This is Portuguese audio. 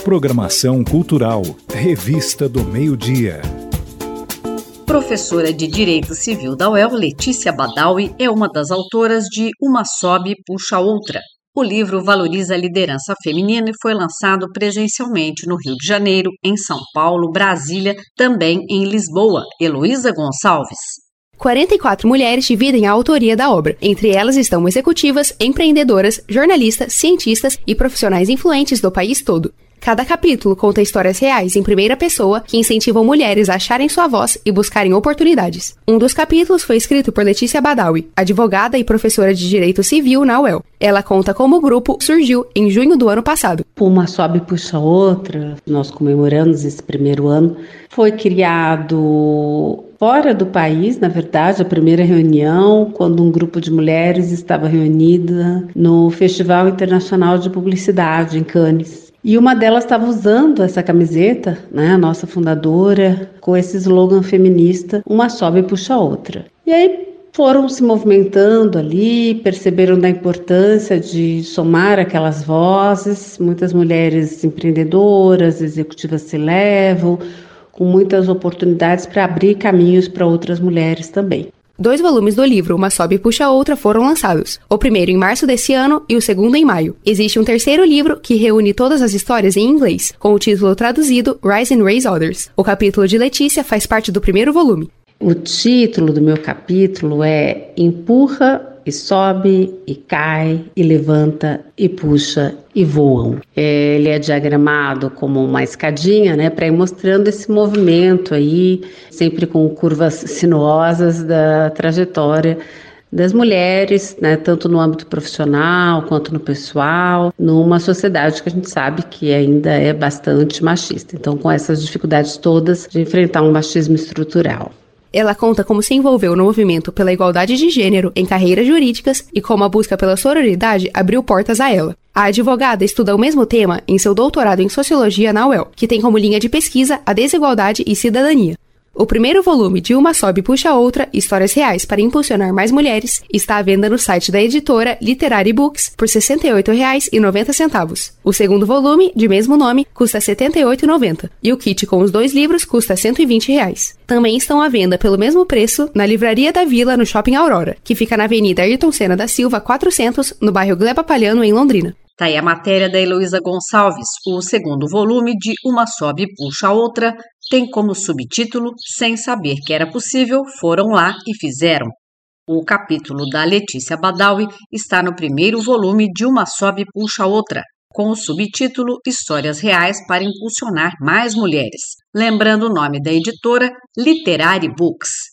Programação Cultural, Revista do Meio-Dia. Professora de Direito Civil da UEL, Letícia Badawi, é uma das autoras de Uma Sobe, Puxa Outra. O livro valoriza a liderança feminina e foi lançado presencialmente no Rio de Janeiro, em São Paulo, Brasília, também em Lisboa. Heloísa Gonçalves. 44 mulheres dividem a autoria da obra. Entre elas estão executivas, empreendedoras, jornalistas, cientistas e profissionais influentes do país todo. Cada capítulo conta histórias reais em primeira pessoa que incentivam mulheres a acharem sua voz e buscarem oportunidades. Um dos capítulos foi escrito por Letícia Badawi, advogada e professora de Direito Civil na UEL. Ela conta como o grupo surgiu em junho do ano passado. Uma Sobe, Puxa Outra, nós comemoramos esse primeiro ano, foi criado fora do país, na verdade, a primeira reunião, quando um grupo de mulheres estava reunida no Festival Internacional de Publicidade, em Cannes. E uma delas estava usando essa camiseta, a nossa fundadora, com esse slogan feminista, Uma Sobe, Puxa Outra. E aí foram se movimentando ali, perceberam da importância de somar aquelas vozes. Muitas mulheres empreendedoras, executivas se levam, com muitas oportunidades para abrir caminhos para outras mulheres também. 2 volumes do livro Uma Sobe, Puxa Outra foram lançados, o primeiro em março desse ano e o segundo em maio. Existe um terceiro livro que reúne todas as histórias em inglês, com o título traduzido Rise and Raise Others. O capítulo de Letícia faz parte do primeiro volume. O título do meu capítulo é Empurra e sobe, e cai, e levanta, e puxa, e voam. Ele é diagramado como uma escadinha, para ir mostrando esse movimento aí, sempre com curvas sinuosas da trajetória das mulheres, tanto no âmbito profissional quanto no pessoal, numa sociedade que a gente sabe que ainda é bastante machista. Então, com essas dificuldades todas de enfrentar um machismo estrutural. Ela conta como se envolveu no movimento pela igualdade de gênero em carreiras jurídicas e como a busca pela sororidade abriu portas a ela. A advogada estuda o mesmo tema em seu doutorado em Sociologia na UEL, que tem como linha de pesquisa a desigualdade e cidadania. O primeiro volume de Uma Sobe, Puxa Outra, Histórias Reais para Impulsionar Mais Mulheres, está à venda no site da editora Literary Books por R$ 68,90. O segundo volume, de mesmo nome, custa R$ 78,90 e o kit com os 2 livros custa R$ 120. Também estão à venda pelo mesmo preço na Livraria da Vila, no Shopping Aurora, que fica na Avenida Ayrton Senna da Silva 400, no bairro Gleba Palhano, em Londrina. Tá aí a matéria da Heloísa Gonçalves. O segundo volume de Uma Sobe, Puxa Outra tem como subtítulo Sem Saber que Era Possível, Foram Lá e Fizeram. O capítulo da Letícia Badawi está no primeiro volume de Uma Sobe, Puxa Outra, com o subtítulo Histórias Reais para Impulsionar Mais Mulheres. Lembrando o nome da editora, Literary Books.